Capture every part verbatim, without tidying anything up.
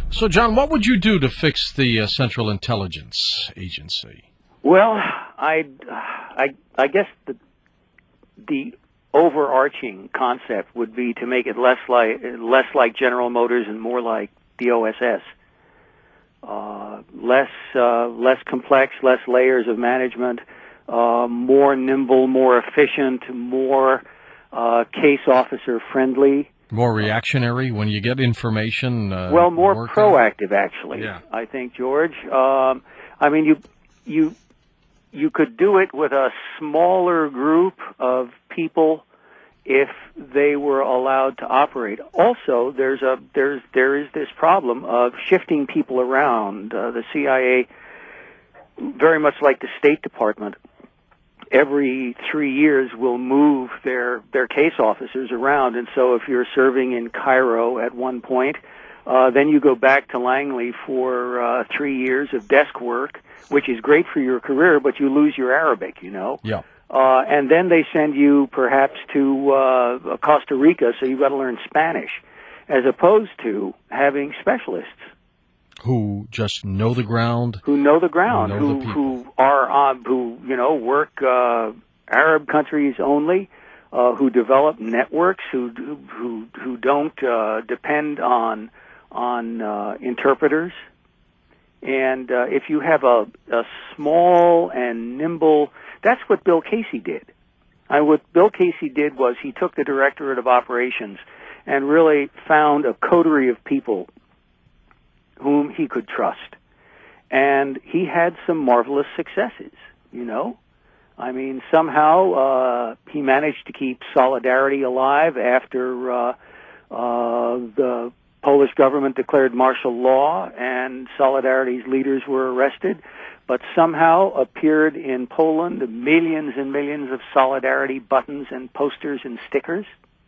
So, John, what would you do to fix the uh, Central Intelligence Agency? Well, I, I, I guess the the overarching concept would be to make it less like less like General Motors and more like the O S S. Uh, less uh, less complex, less layers of management, uh, more nimble, more efficient, more uh, case officer friendly. More reactionary when you get information? Uh, well, more proactive, out? actually. Yeah. I think, George. Um, I mean, you you you could do it with a smaller group of people if they were allowed to operate. Also, there's a there's there is this problem of shifting people around. Uh, the C I A, very much like the State Department, every three years will move their their case officers around. And so, if you're serving in Cairo at one point, uh, then you go back to Langley for uh, three years of desk work, which is great for your career, but you lose your Arabic. You know. Yeah. Uh, and then they send you perhaps to uh, Costa Rica, so you've got to learn Spanish, as opposed to having specialists who just know the ground, who know the ground, who, who, the who are on, who you know work uh, Arab countries only, uh, who develop networks, who who who don't uh, depend on on uh, interpreters. And uh, if you have a, a small and nimble, that's what Bill Casey did. I, what Bill Casey did was he took the Directorate of Operations and really found a coterie of people whom he could trust. And he had some marvelous successes, you know. I mean, somehow uh, he managed to keep Solidarity alive after uh, uh, the Polish government declared martial law and Solidarity's leaders were arrested, but somehow appeared in Poland millions and millions of Solidarity buttons and posters and stickers.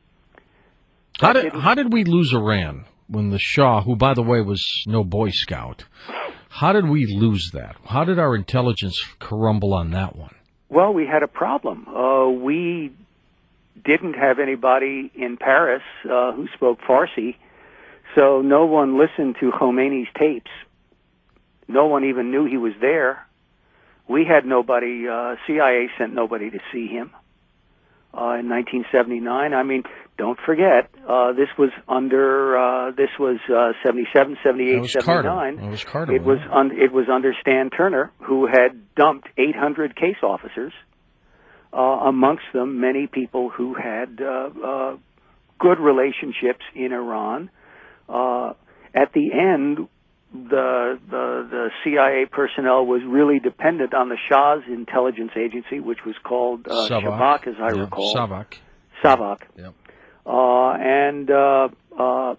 How did, how did we lose Iran when the Shah, who, by the way, was no Boy Scout, how did we lose that? How did our intelligence crumble on that one? Well, we had a problem. Uh, we didn't have anybody in Paris uh, who spoke Farsi. So no one listened to Khomeini's tapes. No one even knew he was there. We had nobody, uh, C I A sent nobody to see him uh, in nineteen seventy-nine. I mean, don't forget, uh, this was under, uh, this was uh, seventy-seven, seventy-eight, was seventy-nine. Carter. It was Carter. It was, un- it was under Stan Turner, who had dumped eight hundred case officers, uh, amongst them many people who had uh, uh, good relationships in Iran. Uh, at the end, the, the the C I A personnel was really dependent on the Shah's intelligence agency, which was called uh, Shabak, as I yeah. recall. Savak. Savak. Yeah. Uh, and uh, uh,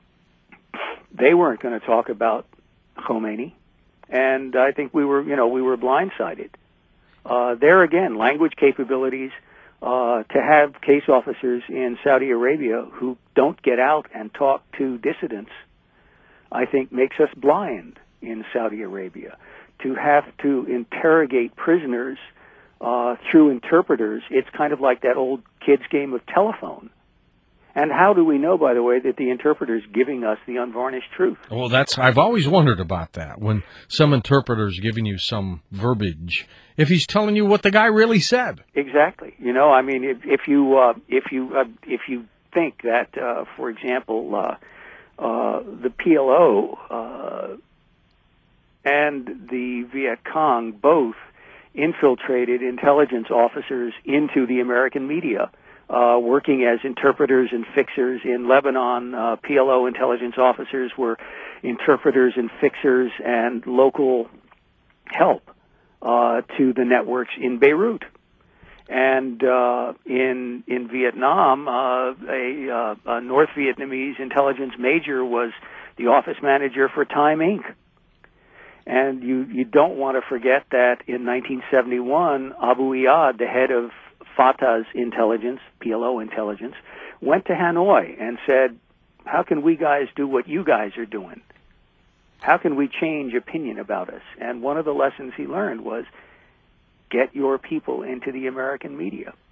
they weren't going to talk about Khomeini, and I think we were, you know, we were blindsided. Uh, there again, language capabilities. Uh, to have case officers in Saudi Arabia who don't get out and talk to dissidents, I think makes us blind in Saudi Arabia. To have to interrogate prisoners uh, through interpreters, it's kind of like that old kids' game of telephone. And how do we know, by the way, that the interpreter's giving us the unvarnished truth? Well, that's, I've always wondered about that. When some interpreter's giving you some verbiage, if he's telling you what the guy really said. Exactly. You know, I mean, if, if you, uh, if you, uh, if you think that, uh, for example, uh, uh, the P L O, uh, and the Viet Cong both infiltrated intelligence officers into the American media, Uh, working as interpreters and fixers in Lebanon. Uh, P L O intelligence officers were interpreters and fixers and local help uh, to the networks in Beirut. And uh, in in Vietnam, uh, a, uh, a North Vietnamese intelligence major was the office manager for Time Incorporated. And you, you don't want to forget that in nineteen seventy-one, Abu Iyad, the head of Fatah's intelligence, P L O intelligence, went to Hanoi and said, how can we guys do what you guys are doing? How can we change opinion about us? And one of the lessons he learned was, get your people into the American media.